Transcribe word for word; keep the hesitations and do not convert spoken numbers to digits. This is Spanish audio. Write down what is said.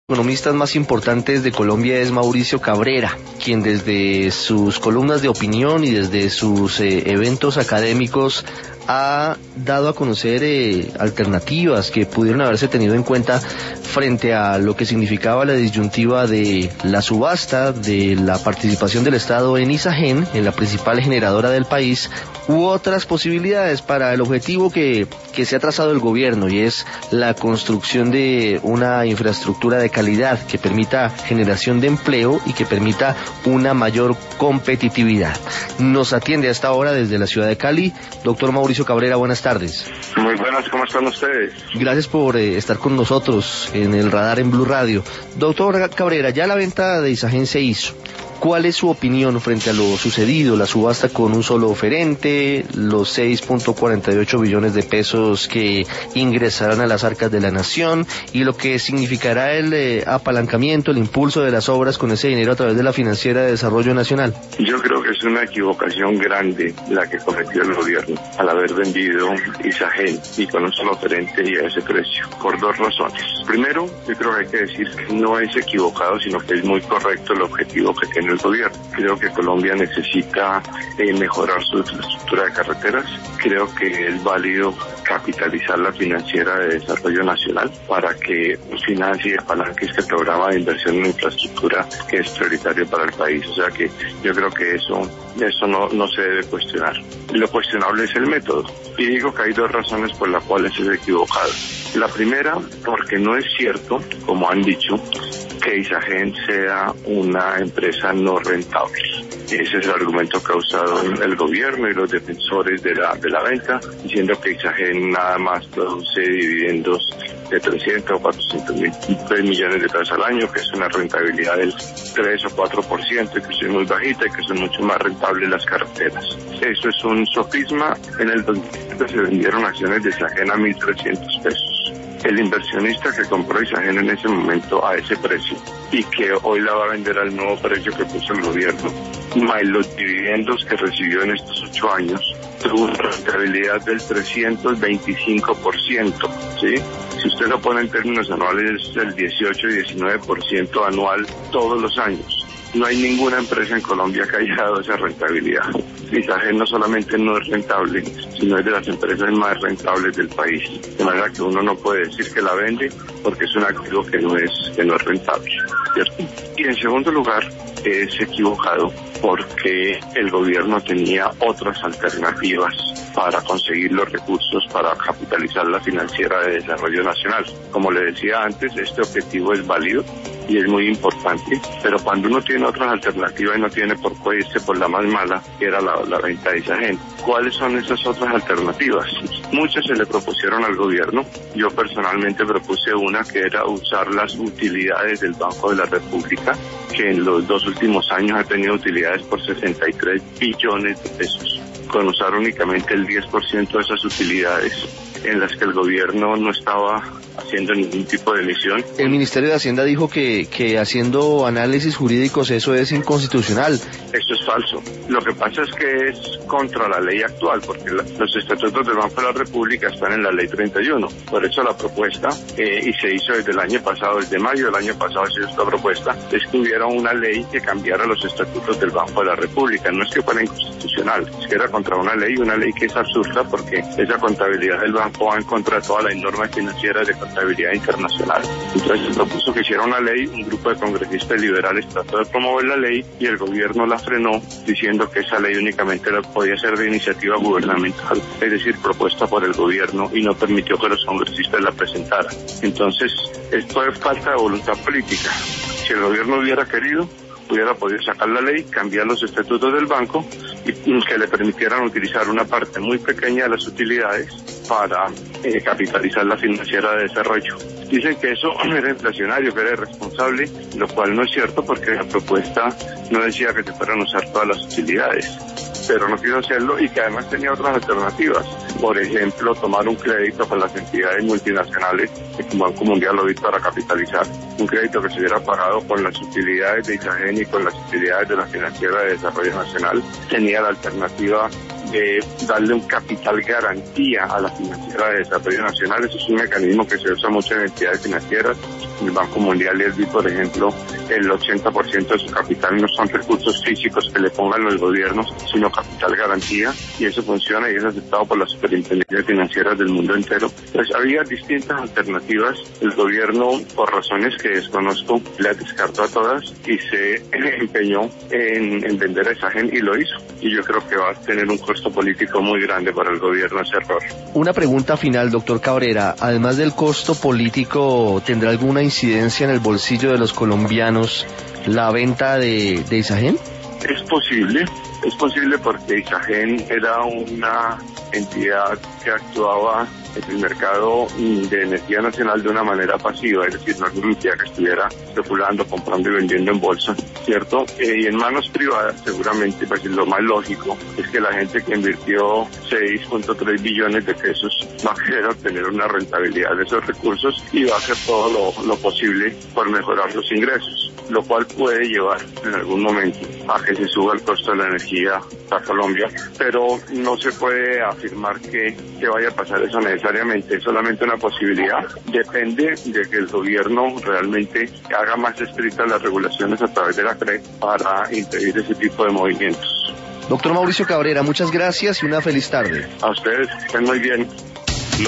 Economistas más importantes de Colombia es Mauricio Cabrera, quien desde sus columnas de opinión y desde sus eh, eventos académicos ha dado a conocer eh, alternativas que pudieron haberse tenido en cuenta frente a lo que significaba la disyuntiva de la subasta, de la participación del Estado en Isagen, en la principal generadora del país, u otras posibilidades para el objetivo que, que se ha trazado el gobierno, y es la construcción de una infraestructura de calidad que permita generación de empleo y que permita una mayor competitividad. Nos atiende a esta hora desde la ciudad de Cali, doctor Mauricio Cabrera, buenas tardes. Muy buenas, ¿cómo están ustedes? Gracias por eh, estar con nosotros en el radar en Blue Radio. Doctor Cabrera, ya la venta de Isagen se hizo. ¿Cuál es su opinión frente a lo sucedido, la subasta con un solo oferente, los seis punto cuarenta y ocho billones de pesos que ingresarán a las arcas de la nación y lo que significará el eh, apalancamiento, el impulso de las obras con ese dinero a través de la Financiera de Desarrollo Nacional? Yo creo que es una equivocación grande la que cometió el gobierno al haber vendido Isagen y con un solo oferente y a ese precio, por dos razones. Primero, yo creo que hay que decir que no es equivocado, sino que es muy correcto el objetivo que tiene el gobierno. Creo que Colombia necesita eh, mejorar su infraestructura de carreteras. Creo que es válido capitalizar la Financiera de Desarrollo Nacional para que financie y apalanque este programa de inversión en infraestructura que es prioritario para el país. O sea que yo creo que eso, eso no, no se debe cuestionar. Lo cuestionable es el método. Y digo que hay dos razones por las cuales es equivocado. La primera, porque no es cierto, como han dicho, que Isagen sea una empresa no rentable. Ese es el argumento que ha usado el gobierno y los defensores de la de la venta, diciendo que Isagen nada más produce dividendos de trescientos o cuatrocientos mil millones de pesos al año, que es una rentabilidad del tres o cuatro por ciento, que es muy bajita y que son mucho más rentables las carreteras. Eso es un sofisma. En el dos mil siete se vendieron acciones de Isagen a mil trescientos pesos. El inversionista que compró Isagen en ese momento a ese precio y que hoy la va a vender al nuevo precio que puso el gobierno, más los dividendos que recibió en estos ocho años, tuvo una rentabilidad del trescientos veinticinco por ciento, ¿sí? Si usted lo pone en términos anuales, es el dieciocho y diecinueve por ciento anual todos los años. No hay ninguna empresa en Colombia que haya dado esa rentabilidad. Isagen no solamente no es rentable, sino es de las empresas más rentables del país. De manera que uno no puede decir que la vende porque es un activo que no es, que no es rentable, ¿cierto? Y en segundo lugar, es equivocado porque el gobierno tenía otras alternativas para conseguir los recursos para capitalizar la Financiera de Desarrollo Nacional. Como le decía antes, este objetivo es válido y es muy importante, pero cuando uno tiene otras alternativas y no tiene por qué irse por la más mala, que era la, la venta de Isagen. ¿Cuáles son esas otras alternativas? Muchas se le propusieron al gobierno. Yo personalmente propuse una que era usar las utilidades del Banco de la República, que en los dos últimos años ha tenido utilidades por sesenta y tres billones de pesos, con usar únicamente el diez por ciento de esas utilidades en las que el gobierno no estaba haciendo ningún tipo de emisión. El Ministerio de Hacienda dijo que, que haciendo análisis jurídicos eso es inconstitucional. Eso es falso. Lo que pasa es que es contra la ley actual, porque la, los estatutos del Banco de la República están en la ley treinta y uno. Por eso la propuesta, eh, y se hizo desde el año pasado, desde mayo del año pasado se hizo esta propuesta, es que hubiera una ley que cambiara los estatutos del Banco de la República. No es que fuera inconstitucional, es que era contra una ley, una ley que es absurda porque esa contabilidad del banco va en contra de todas las normas financieras de contabilidad internacional. Entonces se propuso que hiciera una ley, un grupo de congresistas liberales trató de promover la ley y el gobierno la frenó diciendo que esa ley únicamente la podía ser de iniciativa gubernamental, es decir, propuesta por el gobierno, y no permitió que los congresistas la presentaran. Entonces, esto es falta de voluntad política. Si el gobierno hubiera querido, hubiera podido sacar la ley, cambiar los estatutos del banco y que le permitieran utilizar una parte muy pequeña de las utilidades para eh, capitalizar la Financiera de Desarrollo. Dicen que eso era inflacionario, que era irresponsable, lo cual no es cierto porque la propuesta no decía que se fueran a usar todas las utilidades, pero no quiso hacerlo y que además tenía otras alternativas. Por ejemplo, tomar un crédito con las entidades multinacionales que como Banco Mundial lo hizo para capitalizar un crédito que se hubiera pagado con las utilidades de Isagen y con las utilidades de la Financiera de Desarrollo Nacional. Tenía la alternativa de darle un capital garantía a la Financiera de Desarrollo Nacional. Eso es un mecanismo que se usa mucho en entidades financieras. En el Banco Mundial y el B I D, por ejemplo, el ochenta por ciento de su capital no son recursos físicos que le pongan los gobiernos, sino capital garantía, y eso funciona y es aceptado por las superintendencias financieras del mundo entero. Entonces había distintas alternativas. El gobierno, por razones que desconozco, las descartó a todas y se empeñó en, en vender a Isagen, y lo hizo. Y yo creo que va a tener un costo político muy grande para el gobierno ese error. Una pregunta final, doctor Cabrera. Además del costo político, ¿tendrá alguna incidencia en el bolsillo de los colombianos la venta de, de Isagen? Es posible, es posible porque Isagen era una entidad que actuaba en el mercado de energía nacional de una manera pasiva, es decir, no es una entidad que estuviera especulando, comprando y vendiendo en bolsa, ¿cierto? Eh, y en manos privadas, seguramente, pues lo más lógico es que la gente que invirtió seis punto tres billones de pesos va a querer obtener una rentabilidad de esos recursos y va a hacer todo lo, lo posible por mejorar los ingresos, lo cual puede llevar en algún momento a que se suba el costo de la energía para Colombia, pero no se puede afirmar que, que vaya a pasar eso necesariamente, es solamente una posibilidad. Depende de que el gobierno realmente haga más estrictas las regulaciones a través de la C R E para impedir ese tipo de movimientos. Doctor Mauricio Cabrera, muchas gracias y una feliz tarde. A ustedes, estén muy bien.